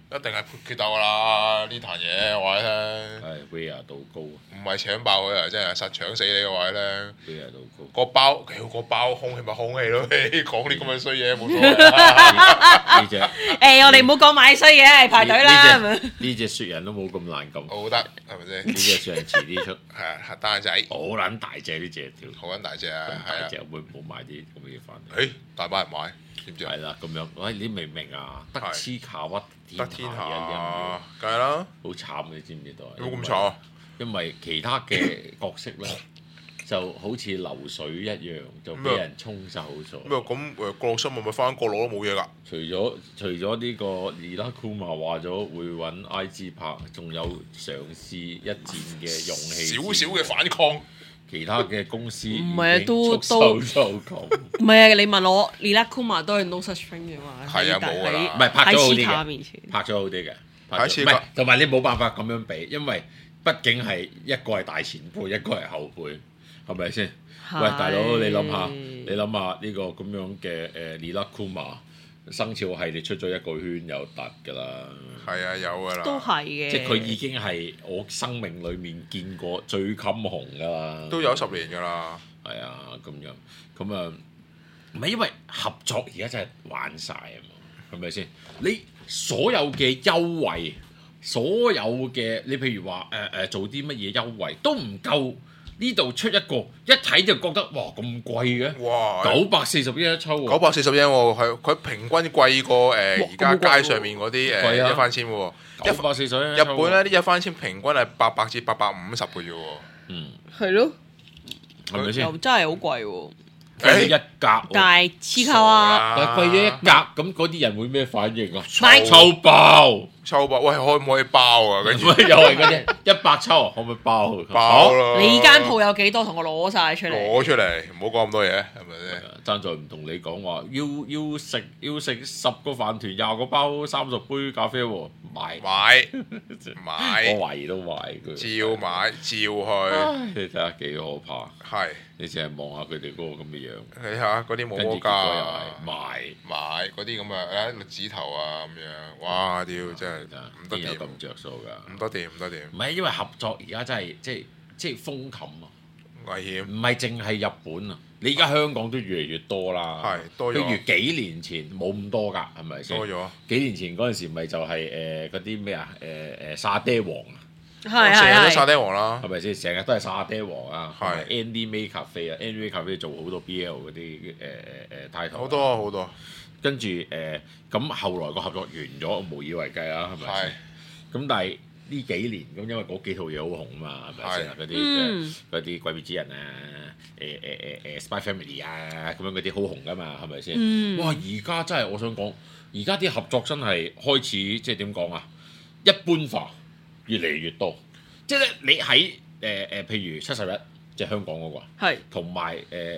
Speaker 4: 一定係決鬥㗎啦！呢壇嘢我話你聽。
Speaker 3: 係 Weir 到高，
Speaker 4: 唔係搶爆佢啊！真係實搶死你嘅話咧。
Speaker 3: Weir 到高。
Speaker 4: 個包空氣咪空氣咯，講啲咁嘅衰嘢冇所謂啊。
Speaker 3: 呢隻
Speaker 2: 我哋唔好講買衰嘢，排隊啦。
Speaker 3: 呢隻雪人都冇咁難撳。
Speaker 4: 好得係咪先？
Speaker 3: 呢隻雪人遲啲出。
Speaker 4: 係啊，核彈仔。
Speaker 3: 好撚大隻呢隻條。
Speaker 4: 好撚大隻啊！係啊。
Speaker 3: 隻會唔會買啲咁嘅嘢翻嚟？
Speaker 4: 大把人買，知唔知啊？
Speaker 3: 係啦，咁樣，喂，你明唔明啊？德斯卡屈
Speaker 4: 得天下，梗係
Speaker 3: 啦，
Speaker 4: 啦。
Speaker 3: 好慘你知唔知道啊？
Speaker 4: 有冇咁慘？
Speaker 3: 因為其他嘅角色咧，就好似流水一樣，就俾人沖走咗。
Speaker 4: 咩咁國新咪翻國內都冇嘢㗎？
Speaker 3: 除咗呢個尼拉庫瑪話咗會揾 IG 拍，仲有嘗試一戰嘅勇氣。
Speaker 4: 少少嘅反抗。
Speaker 3: 其他嘅公司
Speaker 2: 唔係啊，都唔係啊！你問我，尼拉庫瑪都係 no such thing 嘅嘛？
Speaker 4: 係啊，冇㗎啦。
Speaker 3: 唔係拍咗好啲
Speaker 2: 嘅，
Speaker 3: 拍咗好啲嘅。
Speaker 4: 唔係，
Speaker 3: 同埋你冇辦法咁樣比，因為畢竟係一個係大前輩，一個係後輩，係咪先？喂，大佬，你諗下呢個咁樣嘅尼拉庫瑪生肖系列出咗一個圈有突㗎啦。
Speaker 4: 係啊，有㗎啦。
Speaker 2: 都係嘅。
Speaker 3: 即係佢已經係我生命裡面見過最襟紅㗎啦。
Speaker 4: 都有10年㗎啦。
Speaker 3: 係啊，咁樣咁啊，唔係因為合作而家真係玩晒啊嘛，係咪先？你所有嘅優惠，所有嘅你譬如話做啲乜嘢優惠都唔夠。呢度出一個，一睇就覺得哇咁貴嘅，哇941一抽喎
Speaker 4: ，941喎，佢平均貴過而家街上面嗰啲一番簽喎
Speaker 3: ，941。
Speaker 4: 日本咧啲一番簽平均係800至850嘅啫喎。
Speaker 3: 嗯，
Speaker 2: 係咯，
Speaker 3: 係咪先？
Speaker 2: 又真係好貴喎。
Speaker 3: 貴一格，
Speaker 2: 但係黐靠啊！
Speaker 3: 但係貴咗一格，咁嗰啲人會咩反應啊？抽爆！
Speaker 4: 喂，可唔可以包啊？跟住
Speaker 3: 又係嗰啲100抽，可唔可以包？
Speaker 4: 包咯！
Speaker 2: 你間鋪有幾多？同我攞晒出嚟。
Speaker 4: 攞出嚟，唔好講咁多嘢，係咪先？
Speaker 3: 爭在唔同你講話，要食10個飯團20個包30杯咖啡喎，買，我懷疑都買佢。
Speaker 4: 照買照去，
Speaker 3: 你睇下幾可怕。
Speaker 4: 係。
Speaker 3: 你淨係望下佢哋嗰個咁嘅樣，
Speaker 4: 睇下嗰啲冇摩加啊，買嗰啲咁啊，栗子頭啊咁樣，哇！屌真係唔得掂，
Speaker 3: 有咁着數㗎？
Speaker 4: 唔得掂，唔得掂。
Speaker 3: 唔係因為合作而家真係即係風琴啊，
Speaker 4: 危險。
Speaker 3: 唔係淨係日本啊，你而家香港都越嚟越多啦。
Speaker 4: 係多咗。
Speaker 3: 譬如幾年前冇咁多㗎，係咪先？
Speaker 4: 多咗。
Speaker 3: 幾年前嗰陣時咪就係嗰啲咩啊沙爹王啊。
Speaker 2: 係
Speaker 4: 成日都沙爹王啦，
Speaker 3: 係咪先？成日都係沙爹王啊，
Speaker 4: 係
Speaker 3: Andy May Cafe 啊 ，Andy May Cafe 做好多 BL 嗰啲title，
Speaker 4: 好多好多。
Speaker 3: 跟住咁後來個合作完咗，無以為繼啦，係咪先？咁但係呢幾年咁，因為嗰幾套嘢好紅啊嘛，係咪先？嗰啲鬼滅之刃啊，Spy Family 啊，咁樣嗰啲好紅噶嘛，係咪先？哇！而家真係我想講，而家啲合作真係開始即係點講啊？一般化。越嚟越多，即係咧，你喺譬如71，即係香港嗰個，係同埋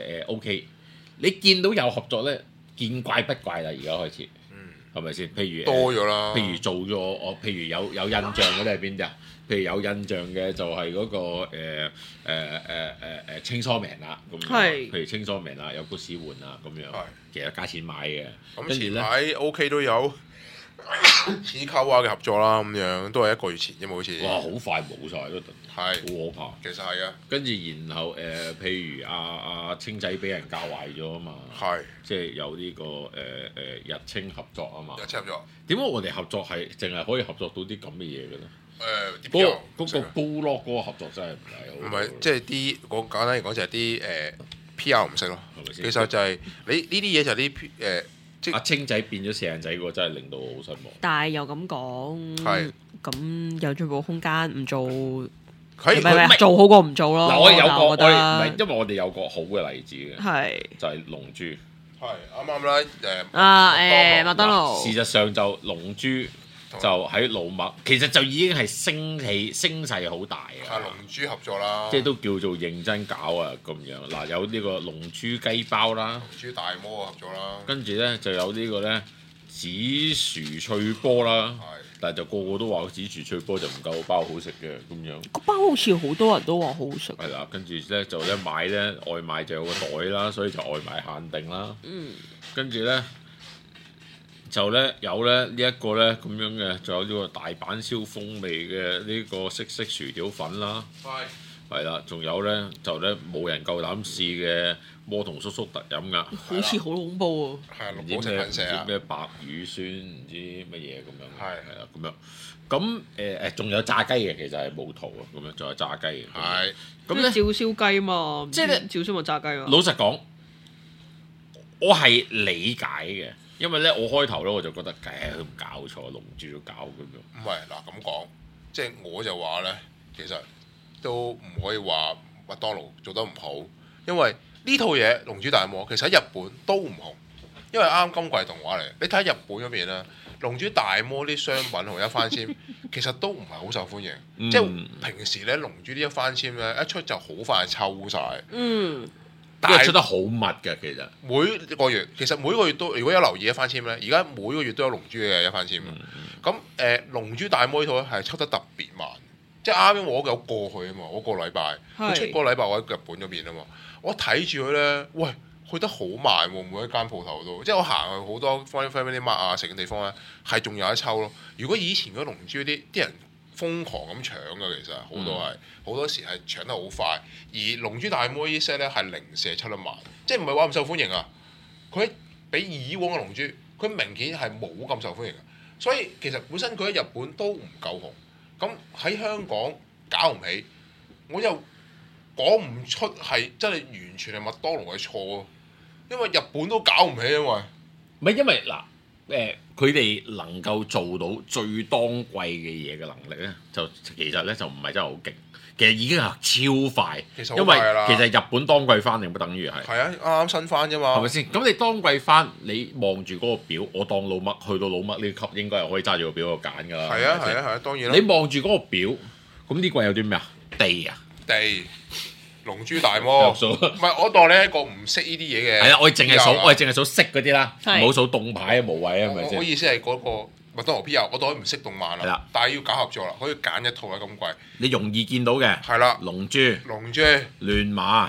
Speaker 3: OK，你見到有合作咧，見怪不怪啦，而家開始，係咪先？譬如
Speaker 4: 多咗啦，
Speaker 3: 譬如做咗我，譬如有印象嗰啲係邊啲啊？譬如有印象嘅就係嗰個清疏名啦，咁樣，譬如清疏名啦，有故事換啊，咁樣，其實加錢買嘅，
Speaker 4: 咁前排 OK 都有。似溝啊嘅合作啦，咁樣都係1個月前啫嘛，好似。
Speaker 3: 哇！好快冇晒咯，係好可怕。
Speaker 4: 其實係啊。跟
Speaker 3: 住然後譬如阿清仔俾人教壞咗啊嘛，
Speaker 4: 係
Speaker 3: 即係有呢個日清合作啊嘛。
Speaker 4: 日清合作。點
Speaker 3: 解我哋合作係淨係可以合作到啲咁嘅嘢嘅咧？嗰個部落嗰個合作真係唔係好。唔係，
Speaker 4: 即係啲我簡單嚟講就係啲PR 唔識咯，係咪先？其實就係你呢啲嘢就係啲
Speaker 3: 阿清仔變咗四人仔嗰真係令到我好失望。
Speaker 2: 但係又咁講，
Speaker 4: 係
Speaker 2: 咁有進步空間，唔做
Speaker 3: 佢
Speaker 2: 做好過唔做咯。
Speaker 3: 嗱，我有個唔係，因為我哋有個好嘅例子嘅，
Speaker 2: 係就
Speaker 3: 係龍珠。
Speaker 4: 係啱啦，
Speaker 2: 麥當勞。
Speaker 3: 事實上就龍珠就喺老麥，其實就已經係聲勢好大嘅。
Speaker 4: 係龍珠合作啦，
Speaker 3: 即係都叫做認真搞啊咁樣。嗱，有呢個龍珠雞包啦，
Speaker 4: 龍珠大魔合作啦，
Speaker 3: 跟住咧就有呢個咧紫薯脆波啦。但係就個個都話紫薯脆波就唔夠包好食嘅咁樣。個
Speaker 2: 包好似好多人都話好好食。
Speaker 3: 係啦，跟住咧就咧買咧外賣就有個袋啦，所以就外賣限定啦。跟住咧就咧有咧呢一個咧咁樣嘅，仲有呢個大阪燒風味嘅呢個色式薯條粉啦，係啦，仲有咧就咧冇人夠膽試嘅魔童叔叔特飲噶，
Speaker 2: 好似好恐怖喎，
Speaker 4: 係綠寶石粉石啊，
Speaker 3: 咩白乳酸唔知乜嘢咁樣，係啦咁樣。咁仲有炸雞嘅，其實係冇圖啊，咁樣仲有炸雞嘅。係
Speaker 2: 咁咧，照燒雞嘛，
Speaker 3: 即係咧
Speaker 2: 照燒咪炸雞嘛。
Speaker 3: 老實講，我係理解嘅，因為咧我開頭咧我就覺得，都唔搞錯，龍珠都搞咁樣。
Speaker 4: 唔係嗱咁講，即係我就話咧，其實都唔可以話麥當勞做得唔好，因為呢套嘢《龍珠大魔》其實喺日本都唔紅，因為啱今季動畫嚟。你睇日本嗰邊咧。龍珠大魔啲商品同一番簽，其實都唔係好受歡迎。即係平時咧，龍珠呢一番簽咧一出就好快抽晒。
Speaker 3: 但係出得好密嘅其實。
Speaker 4: 每個月都，如果有留意一番簽咧，而家每個月都有龍珠嘅一番簽。咁龍珠大魔呢套咧係抽得特別慢，即係啱啱我有過去啊嘛，我個禮拜佢出個禮拜我喺日本嗰邊啊嘛，我睇住佢咧，喂！去得好慢喎，每一間鋪頭都，即係我行去好多 Family Mart 啊，成嘅地方咧，係仲有得抽咯。如果以前嗰龍珠啲人瘋狂咁搶嘅，其實好多係好多時係搶得好快。而龍珠大魔呢 set 咧係零舍抽得慢，即係唔係話咁受歡迎啊？佢比以往嘅龍珠，佢明顯係冇咁受歡迎嘅。所以其實本身佢喺日本都唔夠紅，咁喺香港搞唔起，我又講唔出係真係完全係麥當勞嘅錯。因為日本都搞唔起，因為
Speaker 3: 唔係因為嗱佢哋能夠做到最當季嘅嘢嘅能力咧，就其實咧就唔係真係好勁，其實已經係超快。因為其實日本當季翻定不等於係
Speaker 4: 係啊，啱啱新翻啫嘛，
Speaker 3: 係咪先？咁你當季翻，你望住嗰個表，我當老麥去到老麥呢級應該係可以揸住個表度揀㗎啦。
Speaker 4: 係啊係啊係啊，當然啦。
Speaker 3: 你望住嗰個表，咁呢季有啲咩啊？地。
Speaker 4: 龍珠大魔，唔係我當你係一個唔識呢啲嘢嘅。
Speaker 3: 係啦，我哋淨係數識嗰啲啦，唔好數動牌啊，無謂啊，係咪先？
Speaker 4: 我意思係嗰個麥當勞 P.R. 我當佢唔識動漫啦，但係要搞合作啦，可以揀一套喺咁貴。
Speaker 3: 你容易見到嘅
Speaker 4: 係啦，
Speaker 3: 龍珠、亂馬、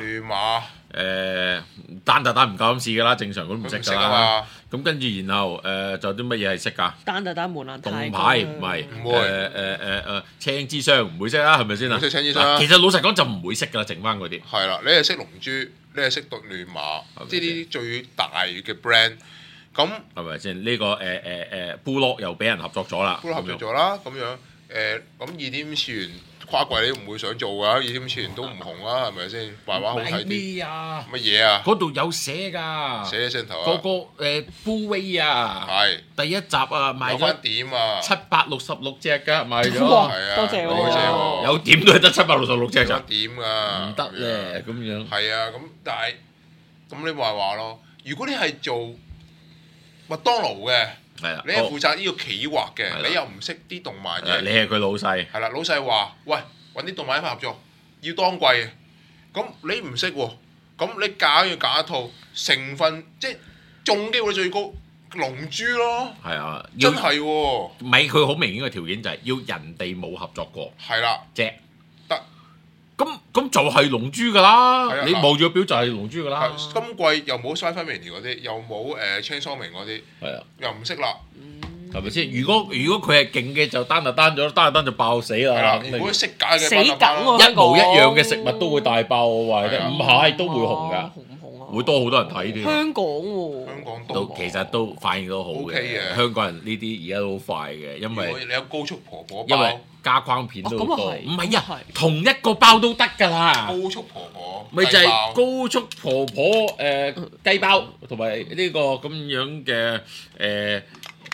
Speaker 3: 單打唔夠咁試㗎啦，正常都唔識㗎啦。咁跟住然後就有啲乜嘢係識㗎？
Speaker 2: 單打門檻
Speaker 3: 動牌唔係，青之霜唔會識啦，係咪先啊？
Speaker 4: 唔識青之霜。
Speaker 3: 其實老實講就唔會識㗎啦，剩翻嗰啲。
Speaker 4: 係啦，你係識龍珠，你係識亂馬，即係呢啲最大嘅 brand。咁
Speaker 3: 係咪先？呢個部落又俾人合作咗啦，
Speaker 4: 部落合作咗啦，咁樣咁2D 次元跨季你唔會想做㗎，2D 次元都唔紅啦，係咪先？畫畫好睇啲。
Speaker 3: 咩啊？
Speaker 4: 乜嘢啊？
Speaker 3: 嗰度有寫㗎，
Speaker 4: 寫喺聲頭啊！
Speaker 3: 個 Blu-ray 啊，
Speaker 4: 係
Speaker 3: 第一集啊，賣咗
Speaker 4: 點啊
Speaker 3: 766隻㗎，賣咗。
Speaker 4: 係啊，
Speaker 2: 多謝喎！
Speaker 3: 有點都係得766隻咋？
Speaker 4: 點㗎？
Speaker 3: 唔得咧，咁樣。
Speaker 4: 係啊，咁但係咁你話咯，如果你係做麥當勞嘅，你係負責呢個企劃嘅，你又唔識啲動漫嘅，
Speaker 3: 你係佢老細。
Speaker 4: 係啦，老細話：喂，揾啲動漫一齊合作，要當季嘅。咁你唔識喎，咁你要揀一套成分，即係中機會最高龍珠咯。
Speaker 3: 係啊，
Speaker 4: 真係喎。
Speaker 3: 唔係佢好明顯嘅條件就係要人哋冇合作過。
Speaker 4: 係啦，
Speaker 3: 啫。咁就係龍珠㗎啦，你望住個表就係龍珠㗎啦。
Speaker 4: 今季又冇 Spy Family 嗰啲，又冇Chainsaw Man嗰啲，
Speaker 3: 係啊，
Speaker 4: 又唔識啦，
Speaker 3: 係咪先？如果佢係勁嘅就單咗，單就爆死啦。
Speaker 4: 係啦，如果識解嘅
Speaker 2: 死梗喎，
Speaker 3: 一模一樣嘅食物都會大爆，我話你聽，唔係都會紅㗎，會多好多人睇添。
Speaker 2: 香港喎，
Speaker 4: 香港
Speaker 3: 都其實都反應都好嘅。香港人呢啲而家都好快嘅，因為
Speaker 4: 你有高速婆婆包，
Speaker 3: 因為加框片都多。唔係啊，
Speaker 2: 係
Speaker 3: 同一個包都得㗎啦。
Speaker 4: 高速婆婆
Speaker 3: 咪就係高速婆婆雞包同埋呢個咁樣嘅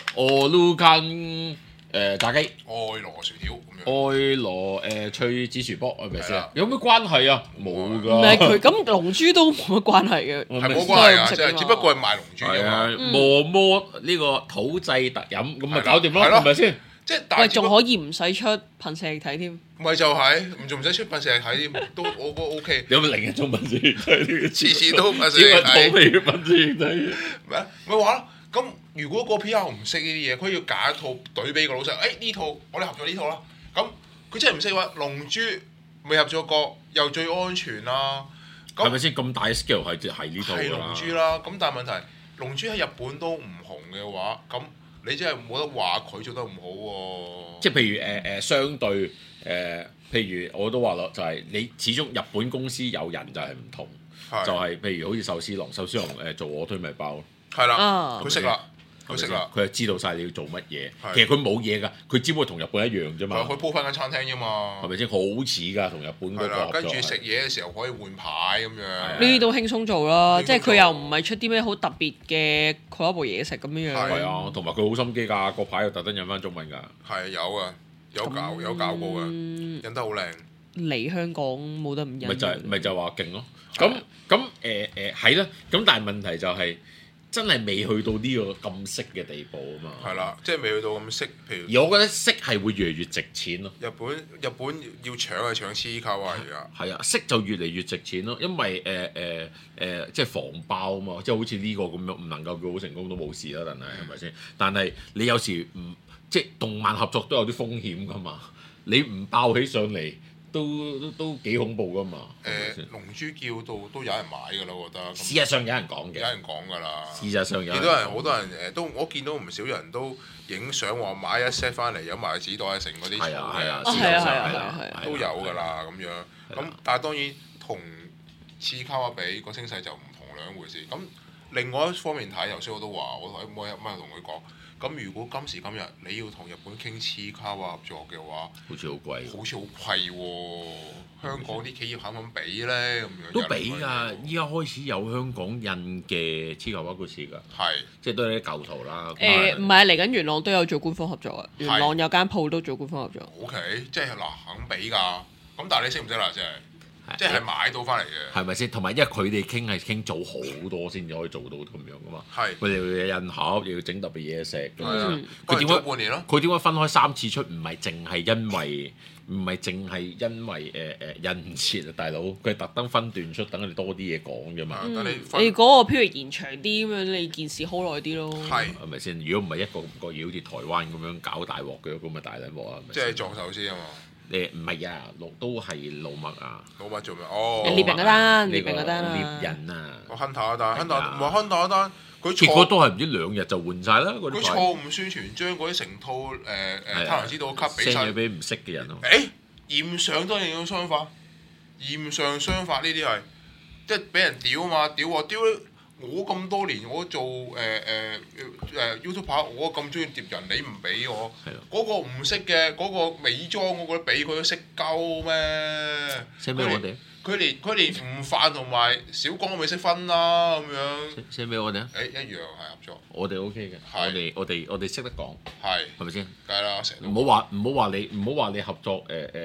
Speaker 3: Olukan 炸雞。
Speaker 4: 愛羅薯條咁樣。
Speaker 3: 愛羅脆子薯波係咪先？有咩關係啊？冇㗎。
Speaker 2: 唔係佢咁龍珠都冇乜關係嘅，
Speaker 4: 係冇關係啊！即係只不過係賣龍珠啫嘛。
Speaker 3: 磨摸呢個土製特飲咁咪搞掂咯，係咪先？
Speaker 4: 即係
Speaker 2: 仲可以唔使出噴射液體添。
Speaker 4: 咪就係唔使出噴射液體添，都我覺得 OK。
Speaker 3: 有冇另一種噴射液體？
Speaker 4: 次次都噴射液體。
Speaker 3: 土味嘅噴射液體。
Speaker 4: 咪話咯，咁如果個 P.R. 唔識呢啲嘢，佢要揀一套對俾個老細。呢套我哋合作呢套啦。咁佢真係唔識話龍珠未合作過，又最安全啦。
Speaker 3: 係咪先咁大 scale 係呢套㗎啦？
Speaker 4: 係龍珠啦。咁但係問題，龍珠喺日本都唔紅嘅話，咁你真係冇得話佢做得唔好喎。
Speaker 3: 即係譬如相對譬如我都話咯，就係你始終日本公司有人就係唔同，就係譬如好似壽司郎做我推米包咯。
Speaker 4: 係啦，佢識啦。佢識啦，
Speaker 3: 佢係知道晒你要做乜嘢。其實佢冇嘢㗎，佢只不過同日本一樣啫嘛。
Speaker 4: 佢鋪翻間餐廳啫嘛。
Speaker 3: 係咪先？好似㗎，同日本嗰個。
Speaker 4: 跟住食嘢嘅時候可以換牌咁樣。
Speaker 2: 呢啲都輕鬆做啦，即係佢又唔係出啲咩好特別嘅嗰一部嘢食咁樣樣。
Speaker 3: 係啊，同埋佢好心機㗎，個牌又特登印翻中文㗎。
Speaker 4: 係有啊，有搞過㗎，印得好靚。
Speaker 2: 嚟香港冇得唔印。
Speaker 3: 咪就話勁咯。咁係啦。咁但係問題就係。真係未去到呢個咁識嘅地步啊嘛，
Speaker 4: 係啦，即係未去到咁識。譬如，
Speaker 3: 而我覺得識係會越嚟越值錢咯。
Speaker 4: 日本要搶係搶黐卡啊！而家
Speaker 3: 係啊，識就越嚟越值錢咯，因為即係防爆啊嘛，即係好似呢個咁樣，唔能夠叫好成功都冇事啦，係咪先？但係你有時唔即係動漫合作都有啲風險㗎嘛，你唔爆起上嚟。都幾恐怖㗎嘛！
Speaker 4: 龍珠叫都有人買㗎啦，我覺得。
Speaker 3: 事實上有人講嘅。
Speaker 4: 有人講㗎啦。
Speaker 3: 事實上有。
Speaker 4: 好多人都我見到唔少人都影相話買一 set 翻嚟，有埋紙袋成嗰啲。
Speaker 3: 係啊，
Speaker 4: 都有㗎啦咁樣。咁但係當然同次卡瓦比個聲勢就唔同兩回事。咁另外一方面睇，頭先我都話，我同一晚同佢講。咁如果今時今日你要同日本傾次卡瓦合作嘅話，
Speaker 3: 好似好貴。
Speaker 4: 好似好貴喎！香港啲企業肯唔肯俾咧？咁樣
Speaker 3: 都俾㗎，依家開始有香港印嘅次卡瓦故事㗎。係，即係都係啲舊圖啦。
Speaker 2: 唔係啊，嚟緊元朗都有做官方合作啊！元朗有間鋪都做官方合作。
Speaker 4: OK，即係嗱肯俾㗎。咁但係你識唔識啦？即係買到翻嚟嘅，
Speaker 3: 係咪先？同埋因為佢哋傾早好多先至可以做到咁樣噶嘛。係，佢哋要印盒，又要整特別嘢食。佢點解半年咯？佢點解分開3次出？唔係淨係因為印切啊，大佬！佢係特登分段出，等佢哋多啲嘢講啫嘛。
Speaker 2: 你嗰個譬如延長啲咁樣，你件事好耐啲咯。
Speaker 3: 係咪先？如果唔係一個唔覺意，好似台灣咁樣搞大鑊嘅，咁咪大撚鑊啊！
Speaker 4: 即係撞手先啊嘛。
Speaker 3: 唔係啊，都係老麥啊！
Speaker 4: 老麥做咩？哦，
Speaker 2: 獵人嗰單，
Speaker 3: 獵人啊！
Speaker 4: 我亨塔嗰單，亨塔嗰單，佢
Speaker 3: 結果都係唔知2日就換晒啦。
Speaker 4: 佢錯誤宣傳，將嗰啲成套他人知道級俾晒
Speaker 3: 俾唔識嘅人咯。
Speaker 4: 驗上都係種雙法，驗上雙法呢啲係即係俾人屌啊嘛！屌我咁多年，我做YouTuber，我咁中意碟人，你唔俾我，嗰個唔識嘅，嗰個美妝我覺得俾佢都識鳩咩
Speaker 3: ？send 俾我哋。
Speaker 4: 佢連吳範同埋小剛都未識分啦，咁樣。
Speaker 3: send 俾我哋啊！
Speaker 4: 一樣係合作。
Speaker 3: 我哋 OK 嘅，我哋識得講。係咪先？
Speaker 4: 梗係啦，成日都。
Speaker 3: 唔好話你合作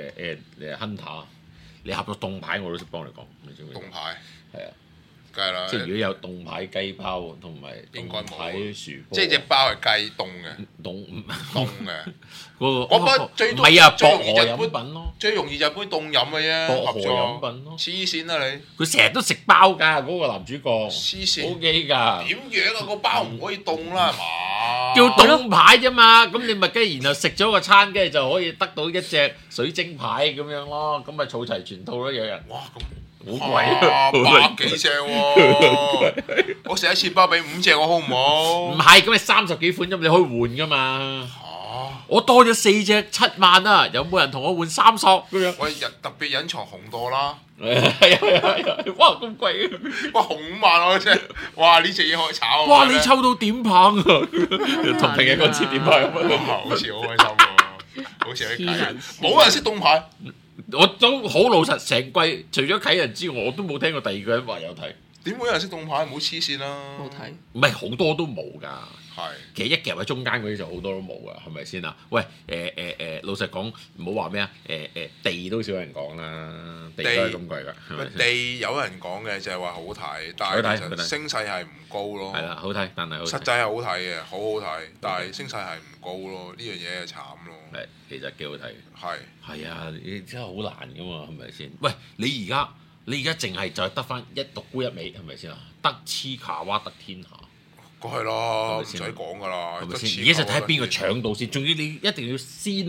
Speaker 3: Hunter，你合作凍牌我都識幫你講。
Speaker 4: 凍牌
Speaker 3: 係啊。
Speaker 4: 即
Speaker 3: 係如果有凍牌雞包同埋凍牌薯波，
Speaker 4: 即係隻包係雞凍嘅，凍嘅。我覺得最多最容易飲品咯，最容易就係杯凍飲嘅啫，
Speaker 3: 薄荷飲品咯。
Speaker 4: 黐線啦你！
Speaker 3: 佢成日都食包㗎，嗰個男主角。
Speaker 4: 黐線。O
Speaker 3: K 㗎。
Speaker 4: 點樣啊？個包唔可以凍啦，係嘛？
Speaker 3: 叫凍牌啫嘛，咁你咪跟住然後食咗個餐，跟住就可以得到一隻水晶牌咁樣咯，咁咪儲齊全套咯，有人。
Speaker 4: 哇！咁〜
Speaker 3: 好貴啊
Speaker 4: ，100幾隻喎！我食一次包俾5隻，我好唔好？
Speaker 3: 唔係，咁你30幾款啫，你可以換噶嘛。我多咗4隻7萬啊！有冇人同我換3索咁樣？
Speaker 4: 我特別隱藏紅朵啦。
Speaker 3: 係啊！哇，咁貴啊！
Speaker 4: 哇，紅5萬我真係，哇呢隻嘢可以炒。
Speaker 3: 哇！你抽到點棒啊！同平日嗰次點棒咁樣，
Speaker 4: 好似好開心喎，好似喺計，冇人識凍牌。
Speaker 3: 我都好老實，成季除咗啟人之外，我都冇聽過第二個人話有睇。
Speaker 4: 點會有人識凍牌？唔好黐線啦！
Speaker 2: 冇睇。
Speaker 3: 唔係好多都冇㗎。
Speaker 4: 係。其
Speaker 3: 實一夾喺中間嗰啲就好多都冇㗎，係咪先啊？喂，老實講，唔好話咩啊？地都少人講啦，地都係咁貴㗎。
Speaker 4: 地有人講嘅就係話好睇，但係其實聲勢係唔高咯。
Speaker 3: 係啦，好睇，但係
Speaker 4: 實際係好睇嘅，好好睇，但係聲勢係唔高咯。呢樣嘢係慘咯。
Speaker 3: 係，其實幾好睇。
Speaker 4: 係
Speaker 3: 啊，你真係好難㗎嘛，係咪先？喂，你而家淨係就係得翻一獨沽一味，係咪先啊？得次卡哇得天下。
Speaker 4: 梗係啦，唔使講㗎啦。
Speaker 3: 係咪先？而家就睇邊個搶到先，仲要你一定要先喎。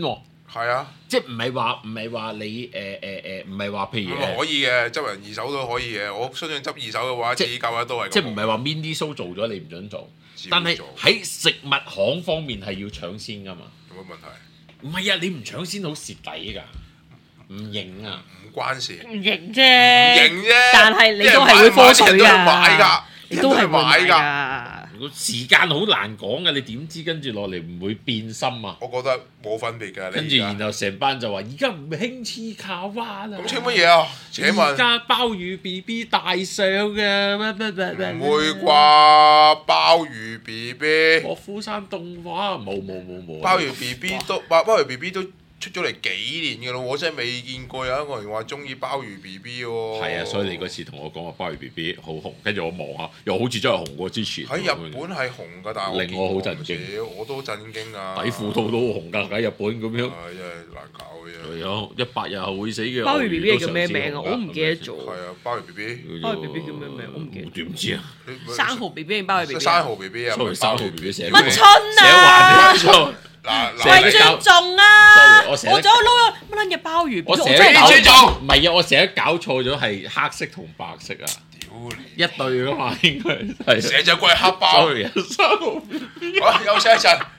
Speaker 4: 係啊，
Speaker 3: 即係唔係話你唔係話譬如
Speaker 4: 可以嘅，執人二手都可以嘅。我相信執二手嘅話，自己夠都係。
Speaker 3: 即係唔係話 mini show 做咗你唔準做，但係喺食物行方面係要搶先㗎嘛。
Speaker 4: 有乜問題？
Speaker 3: 唔係啊，你唔搶先好蝕底㗎，唔型啊，
Speaker 4: 唔關事。
Speaker 2: 唔型啫，但係你都係會科水
Speaker 4: 㗎，
Speaker 2: 你都係買㗎。
Speaker 3: 時間好難講嘅，你點知跟住落嚟唔會變心啊？
Speaker 4: 我覺得冇分別㗎。
Speaker 3: 跟住然後成班就話：而家唔興黐卡哇啦！
Speaker 4: 咁黐乜嘢啊？請問而
Speaker 3: 家鮑魚 B B 大上嘅
Speaker 4: 唔會啩？鮑魚 B B，
Speaker 3: 郭富山動畫冇。
Speaker 4: 鮑魚 B B 都鮑魚 B B 都出咗嚟幾年㗎咯，我真係未見過有一個人話中意鮑魚 B B 喎。
Speaker 3: 係啊，所以你嗰次同我講話鮑魚 B B 好紅，跟住我望下，又好似真係紅過之前。
Speaker 4: 喺日本係紅㗎，但係
Speaker 3: 令我好震驚。
Speaker 4: 我都震驚啊！
Speaker 3: 底褲套都好紅㗎，喺日本咁樣。
Speaker 4: 真係難搞嘅。
Speaker 3: 係啊，100日後會死嘅。
Speaker 2: 鮑魚 B B 係叫咩名啊？我唔記得咗。
Speaker 4: 係啊，鮑魚 B B。
Speaker 2: 鮑魚 B B 叫咩名？我唔記得。
Speaker 3: 點知啊？
Speaker 2: 生蠔 B B 定鮑魚 B B？
Speaker 4: 生蠔 B B 啊！
Speaker 3: 生蠔 B B 寫
Speaker 2: 乜春啊？喂，尊重啊！我咗撈咗乜撚嘢鮎魚？
Speaker 3: 我成日搞錯，唔係啊！我成日搞錯咗係黑色同白色啊！
Speaker 4: 屌你，
Speaker 3: 一對噶嘛，應該係
Speaker 4: 成隻龜黑鮑。
Speaker 3: Sorry 啊，
Speaker 4: 好，休息一陣。